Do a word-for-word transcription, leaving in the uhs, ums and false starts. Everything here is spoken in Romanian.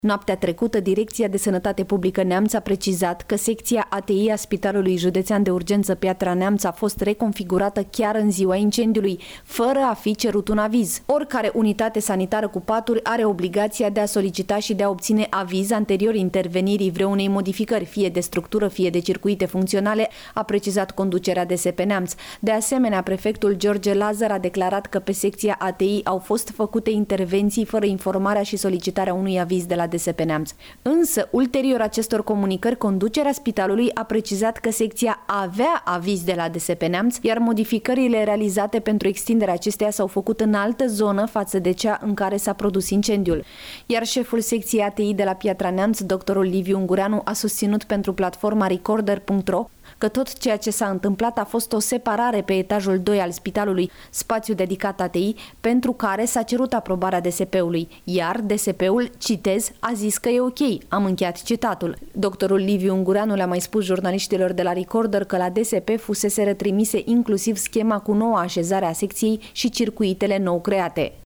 Noaptea trecută, Direcția de Sănătate Publică Neamț a precizat că secția A T I a Spitalului Județean de Urgență Piatra Neamț a fost reconfigurată chiar în ziua incendiului, fără a fi cerut un aviz. Oricare unitate sanitară cu paturi are obligația de a solicita și de a obține aviz anterior intervenirii vreunei modificări, fie de structură, fie de circuite funcționale, a precizat conducerea D S P Neamț. De asemenea, prefectul George Lazar a declarat că pe secția A T I au fost făcute intervenții fără informarea și solicitarea unui aviz de la D S P Neamț. Însă, ulterior acestor comunicări, conducerea spitalului a precizat că secția avea aviz de la D S P Neamț, iar modificările realizate pentru extinderea acesteia s-au făcut în altă zonă față de cea în care s-a produs incendiul. Iar șeful secției A T I de la Piatra Neamț, doctorul Liviu Ungureanu, a susținut pentru platforma recorder punct ro că tot ceea ce s-a întâmplat a fost o separare pe etajul doi al spitalului, spațiu dedicat A T I, pentru care s-a cerut aprobarea D S P-ului, iar D S P-ul, citez, a zis că e ok. Am încheiat citatul. Doctorul Liviu Ungureanu le-a mai spus jurnaliștilor de la Recorder că la D S P fusese retrimise inclusiv schema cu noua așezare a secției și circuitele nou create.